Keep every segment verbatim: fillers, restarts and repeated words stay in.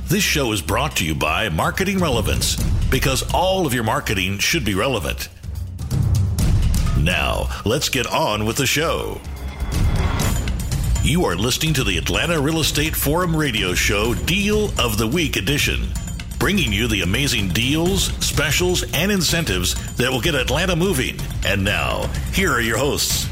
This show is brought to you by Marketing Relevance, because all of your marketing should be relevant. Now, let's get on with the show. You are listening to the Atlanta Real Estate Forum radio show Deal of the Week edition, bringing you the amazing deals, specials, and incentives that will get Atlanta moving. And now, here are your hosts.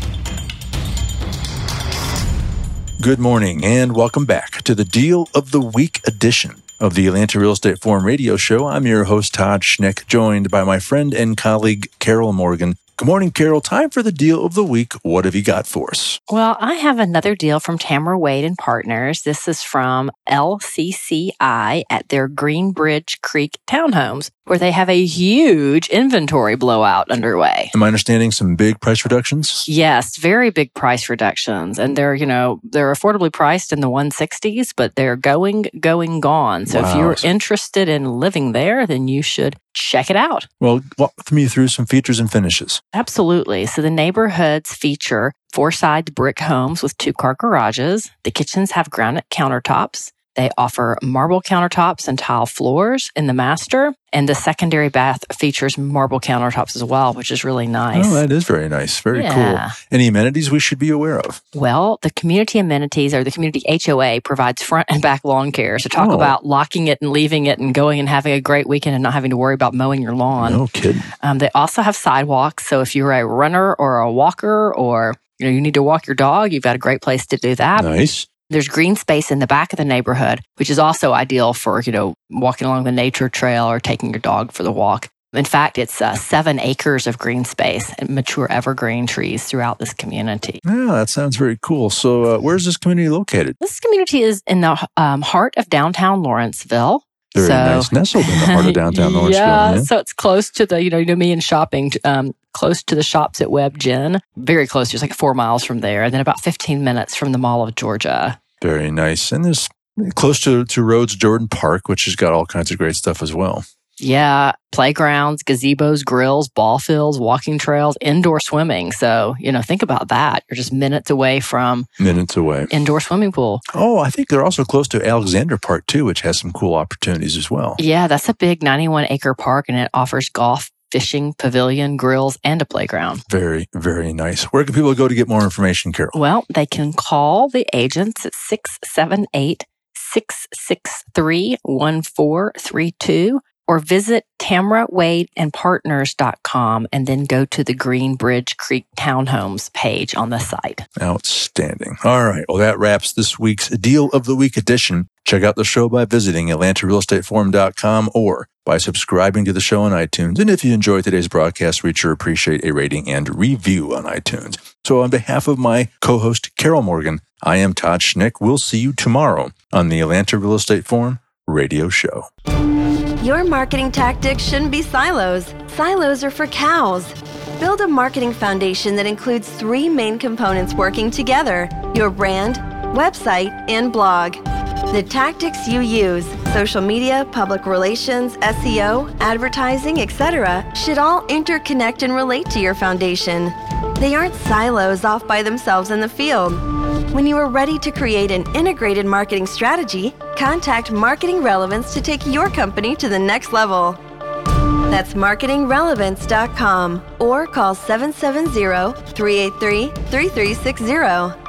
Good morning and welcome back to the Deal of the Week edition of the Atlanta Real Estate Forum radio show. I'm your host, Todd Schnick, joined by my friend and colleague, Carol Morgan. Good morning, Carol. Time for the Deal of the Week. What have you got for us? Well, I have another deal from Tamara Wade and Partners. This is from L C C I at their Greenbridge Creek townhomes, where they have a huge inventory blowout underway. Am I understanding some big price reductions? Yes, very big price reductions. And they're, you know, they're affordably priced in the one sixties, but they're going, going, gone. So Wow. if you're interested in living there, then you should check it out. Well, walk me through some features and finishes. Absolutely. So the neighborhoods feature four-side brick homes with two-car garages. The kitchens have granite countertops. They offer marble countertops and tile floors in the master. And the secondary bath features marble countertops as well, which is really nice. Oh, that is very nice. Very Yeah. cool. Any amenities we should be aware of? Well, the community amenities or the community H O A provides front and back lawn care. So talk Oh. about locking it and leaving it and going and having a great weekend and not having to worry about mowing your lawn. No kidding. Um, they also have sidewalks. So if you're a runner or a walker or you know you need to walk your dog, you've got a great place to do that. Nice. There's green space in the back of the neighborhood, which is also ideal for, you know, walking along the nature trail or taking your dog for the walk. In fact, it's uh, seven acres of green space and mature evergreen trees throughout this community. Yeah, that sounds very cool. So uh, where's this community located? This community is in the um, heart of downtown Lawrenceville. Very so, nice. Nestled in the heart of downtown Lawrenceville. yeah, Yeah. so it's close to the, you know, you know me and shopping, um, close to the shops at Web Gin. Very close. There's like four miles from there. And then about fifteen minutes from the Mall of Georgia. Very nice. And there's close to, to Rhodes Jordan Park, which has got all kinds of great stuff as well. Yeah, playgrounds, gazebos, grills, ball fields, walking trails, indoor swimming. So, you know, think about that. You're just minutes away from Minutes away. indoor swimming pool. Oh, I think they're also close to Alexander Park, too, which has some cool opportunities as well. Yeah, that's a big ninety-one acre park, and it offers golf, fishing, pavilion, grills, and a playground. Very, very nice. Where can people go to get more information, Carol? Well, they can call the agents at six seven eight, six six three, one four three two or visit tamara wade and partners dot com and then go to the Greenbridge Creek Townhomes page on the site. Outstanding. All right. Well, that wraps this week's Deal of the Week edition. Check out the show by visiting atlanta real estate forum dot com or by subscribing to the show on iTunes. And if you enjoyed today's broadcast, we'd sure appreciate a rating and review on iTunes. So on behalf of my co-host, Carol Morgan, I am Todd Schnick. We'll see you tomorrow on the Atlanta Real Estate Forum radio show. Your marketing tactics shouldn't be silos. Silos are for cows. Build a marketing foundation that includes three main components working together: your brand, website, and blog. The tactics you use, social media, public relations, S E O, advertising, et cetera, should all interconnect and relate to your foundation. They aren't silos off by themselves in the field. When you are ready to create an integrated marketing strategy, contact Marketing Relevance to take your company to the next level. That's marketing relevance dot com or call seven seven zero, three eight three, three three six zero.